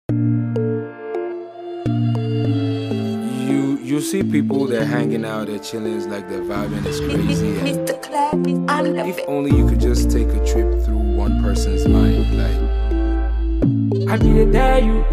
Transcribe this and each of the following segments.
You see people, they're hanging out, they're chilling, it's like they're vibing, it's crazy. Mr. Clappy, I'm the If only you could just take a trip through one person's mind, like I be the dare you.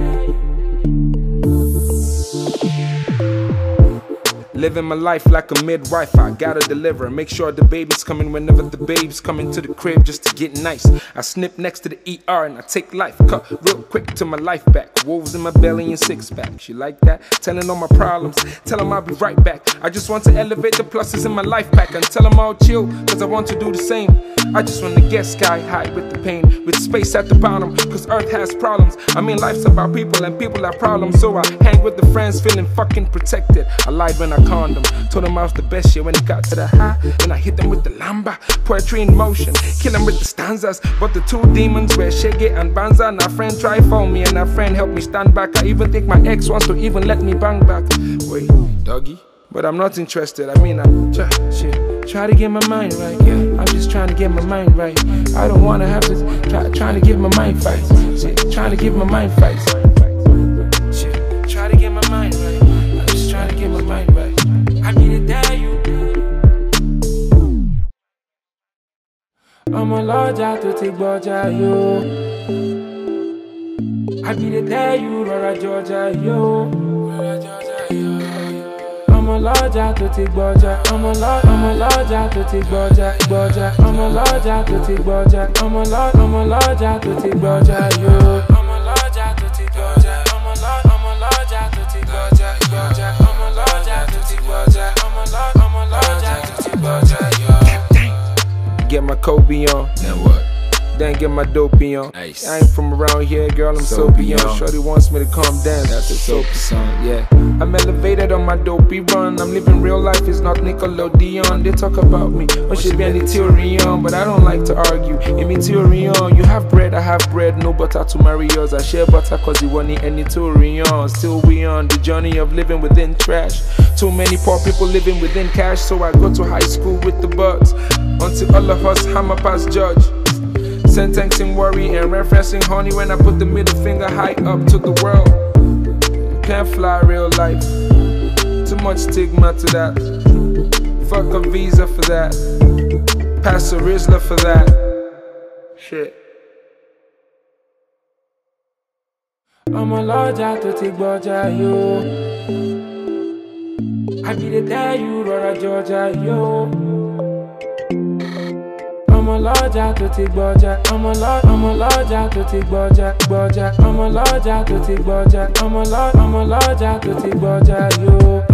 living my life like a midwife, I gotta deliver. Make sure the baby's coming whenever the babe's coming to the crib just to get nice. I snip next to the ER and I take life. Cut real quick to my life back. Wolves in my belly and six pack. She like that? Telling all my problems. Tell them I'll be right back. I just want to elevate the pluses in my life pack and tell them I'll chill, cause I want to do the same. I just want to get sky high with the pain, with space at the bottom, cause earth has problems. I mean life's about people and people have problems, so I hang with the friends feeling fucking protected. I lied when I conned them, told them I was the best shit when it got to the high. Then I hit them with the lamba, poetry in motion, kill them with the stanzas. But the two demons were Shege and Banza, and our friend tried for me and our friend helped me stand back. I even think my ex wants to even let me bang back. Wait, doggy? But I'm not interested, I mean I'm try to get my mind right, yeah. I'm just trying to get my mind right. I don't wanna have to trying to give my mind fights. Trying to give my mind fights. Try to get my mind right. I'm just trying to get my mind right. I need to dare you. I'm a large out to take Georgia, yo. I need to dare you, Rora Georgia, yo. I'm a large out to take Georgia. I'm a large out to take Georgia. I'm a large out to take Georgia. I'm a large out to take Georgia, yo. I'm a large out to take Georgia. I'm a large out to take Georgia. I'm a large out to take Georgia. I'm a large out to take Georgia, yo. Get my Kobe on. then what? Then get my dopey on. Nice. I ain't from around here, girl, I'm soapy on. Shorty wants me to come dance. That's a soapy song. Yeah, I'm elevated on my dopey run. I'm living real life, it's not Nickelodeon. They talk about me, what should be any theory on, but I don't like to argue. In me theory on, you have bread, I have bread. No butter to marry yours. I share butter cause you want any theory on. Still we on the journey of living within trash. Too many poor people living within cash, so I go to high school with the buds. Until all of us hammer past judge. Sentencing worry and referencing honey when I put the middle finger high up to the world. Can't fly real life. Too much stigma to that. Fuck a visa for that. Pass a Rizla for that. Shit. I'm a large out to take Georgia, yo. I be the dare you, Rora Georgia, yo. I'm a large out to take Georgia. I'm a large out to take Georgia. I'm a large out to take Georgia. I'm a large out to take Georgia, yo.